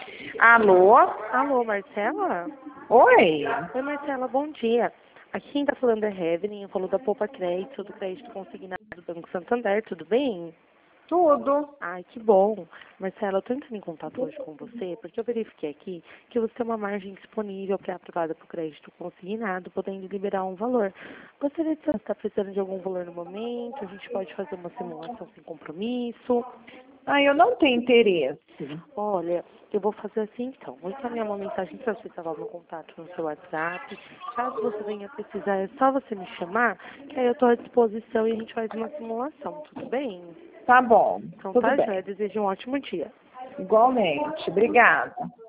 Alô? Alô, Marcela? Oi? Oi, Marcela, bom dia. Aqui quem tá falando é Evelyn, eu falo da Poupa Crédito, do Crédito Consignado do Banco Santander, tudo bem? Tudo. Ai, que bom. Marcela, eu tô entrando em contato hoje com você porque eu verifiquei aqui que você tem uma margem disponível pré-aprovada para o crédito consignado, podendo liberar um valor. Gostaria de saber se está precisando de algum valor no momento, a gente pode fazer uma simulação sem compromisso. Eu não tenho interesse. Olha, eu vou fazer assim então. Vou encaminhar uma mensagem para você salvar meu contato no seu WhatsApp. Caso você venha precisar, é só você me chamar, que aí eu estou à disposição e a gente faz uma simulação, tudo bem? Tá bom, Então tudo tá, bem. joia. Desejo um ótimo dia. Igualmente. Obrigada.